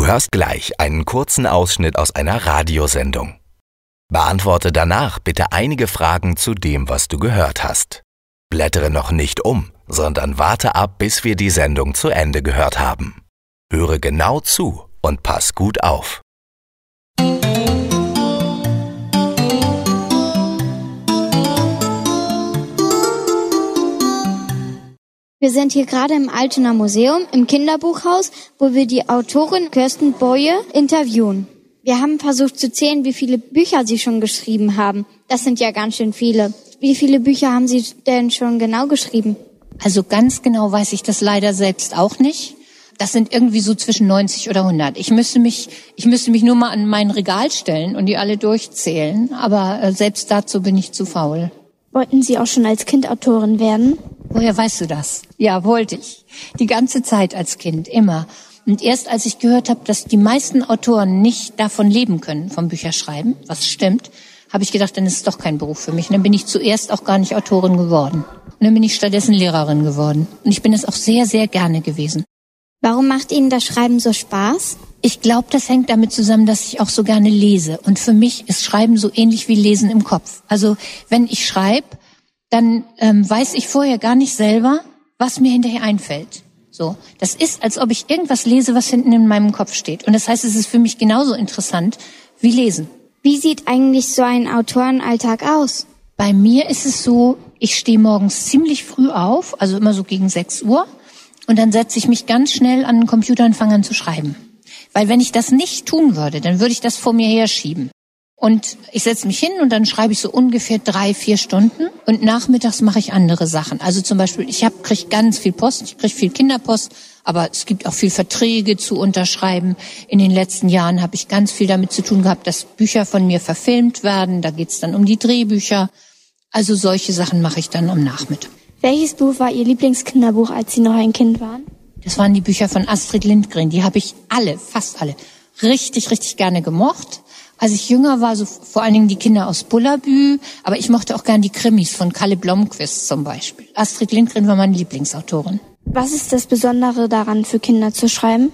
hörst gleich einen kurzen Ausschnitt aus einer Radiosendung. Beantworte danach bitte einige Fragen zu dem, was du gehört hast. Blättere noch nicht um, sondern warte ab, bis wir die Sendung zu Ende gehört haben. Höre genau zu und pass gut auf. Wir sind hier gerade im Altener Museum, im Kinderbuchhaus, wo wir die Autorin Kirsten Boye interviewen. Wir haben versucht zu zählen, wie viele Bücher sie schon geschrieben haben. Das sind ja ganz schön viele. Wie viele Bücher haben Sie denn schon genau geschrieben? Also ganz genau weiß ich das leider selbst auch nicht. Das sind irgendwie so zwischen 90 oder 100. Ich müsste mich nur mal an mein Regal stellen und die alle durchzählen. Aber selbst dazu bin ich zu faul. Wollten Sie auch schon als Kind Autorin werden? Woher weißt du das? Ja, wollte ich. Die ganze Zeit als Kind, immer. Und erst als ich gehört habe, dass die meisten Autoren nicht davon leben können, vom Bücherschreiben, was stimmt, habe ich gedacht, dann ist es doch kein Beruf für mich. Und dann bin ich zuerst auch gar nicht Autorin geworden. Und dann bin ich stattdessen Lehrerin geworden. Und ich bin es auch sehr, sehr gerne gewesen. Warum macht Ihnen das Schreiben so Spaß? Ich glaube, das hängt damit zusammen, dass ich auch so gerne lese. Und für mich ist Schreiben so ähnlich wie Lesen im Kopf. Also wenn ich schreibe, dann weiß ich vorher gar nicht selber, was mir hinterher einfällt. So, das ist, als ob ich irgendwas lese, was hinten in meinem Kopf steht. Und das heißt, es ist für mich genauso interessant wie Lesen. Wie sieht eigentlich so ein Autorenalltag aus? Bei mir ist es so, ich stehe morgens ziemlich früh auf, also immer so gegen 6 Uhr. Und dann setze ich mich ganz schnell an den Computer und fange an zu schreiben. Weil wenn ich das nicht tun würde, dann würde ich das vor mir herschieben. Und ich setze mich hin und dann schreibe ich so ungefähr 3-4 Stunden. Und nachmittags mache ich andere Sachen. Also zum Beispiel, ich kriege ganz viel Post, ich kriege viel Kinderpost, aber es gibt auch viel Verträge zu unterschreiben. In den letzten Jahren habe ich ganz viel damit zu tun gehabt, dass Bücher von mir verfilmt werden. Da geht es dann um die Drehbücher. Also solche Sachen mache ich dann am Nachmittag. Welches Buch war Ihr Lieblingskinderbuch, als Sie noch ein Kind waren? Das waren die Bücher von Astrid Lindgren. Die habe ich fast alle, richtig, richtig gerne gemocht. Als ich jünger war, so vor allen Dingen die Kinder aus Bullabü, aber ich mochte auch gern die Krimis von Kalle Blomqvist zum Beispiel. Astrid Lindgren war meine Lieblingsautorin. Was ist das Besondere daran, für Kinder zu schreiben?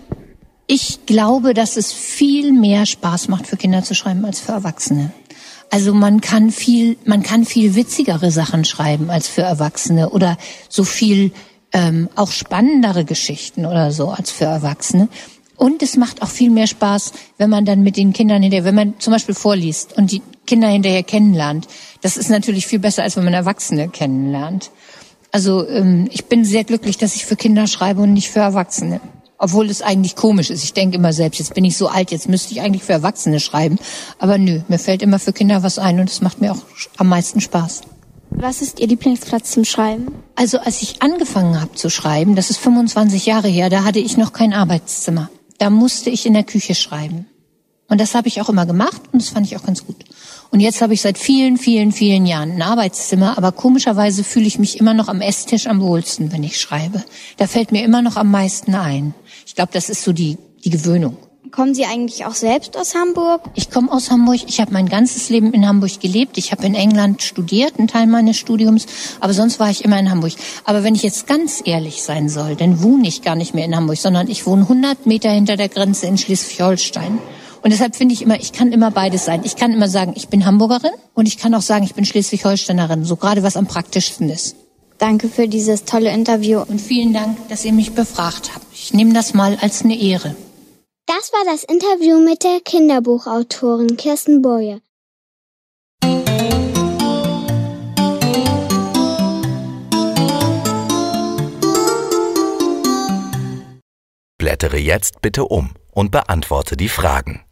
Ich glaube, dass es viel mehr Spaß macht, für Kinder zu schreiben als für Erwachsene. Also man kann viel witzigere Sachen schreiben als für Erwachsene oder so viel auch spannendere Geschichten oder so als für Erwachsene. Und es macht auch viel mehr Spaß, wenn man dann mit den Kindern hinterher, wenn man zum Beispiel vorliest und die Kinder hinterher kennenlernt. Das ist natürlich viel besser, als wenn man Erwachsene kennenlernt. Also ich bin sehr glücklich, dass ich für Kinder schreibe und nicht für Erwachsene. Obwohl es eigentlich komisch ist. Ich denke immer selbst, jetzt bin ich so alt, jetzt müsste ich eigentlich für Erwachsene schreiben. Aber nö, mir fällt immer für Kinder was ein und es macht mir auch am meisten Spaß. Was ist Ihr Lieblingsplatz zum Schreiben? Also als ich angefangen habe zu schreiben, das ist 25 Jahre her, da hatte ich noch kein Arbeitszimmer. Da musste ich in der Küche schreiben. Und das habe ich auch immer gemacht und das fand ich auch ganz gut. Und jetzt habe ich seit vielen, vielen, vielen Jahren ein Arbeitszimmer, aber komischerweise fühle ich mich immer noch am Esstisch am wohlsten, wenn ich schreibe. Da fällt mir immer noch am meisten ein. Ich glaube, das ist so die Gewöhnung. Kommen Sie eigentlich auch selbst aus Hamburg? Ich komme aus Hamburg. Ich habe mein ganzes Leben in Hamburg gelebt. Ich habe in England studiert, einen Teil meines Studiums, aber sonst war ich immer in Hamburg. Aber wenn ich jetzt ganz ehrlich sein soll, dann wohne ich gar nicht mehr in Hamburg, sondern ich wohne 100 Meter hinter der Grenze in Schleswig-Holstein. Und deshalb finde ich immer, ich kann immer beides sein. Ich kann immer sagen, ich bin Hamburgerin und ich kann auch sagen, ich bin Schleswig-Holsteinerin, so gerade was am praktischsten ist. Danke für dieses tolle Interview. Und vielen Dank, dass ihr mich befragt habt. Ich nehme das mal als eine Ehre. Das war das Interview mit der Kinderbuchautorin Kirsten Boye. Blättere jetzt bitte um und beantworte die Fragen.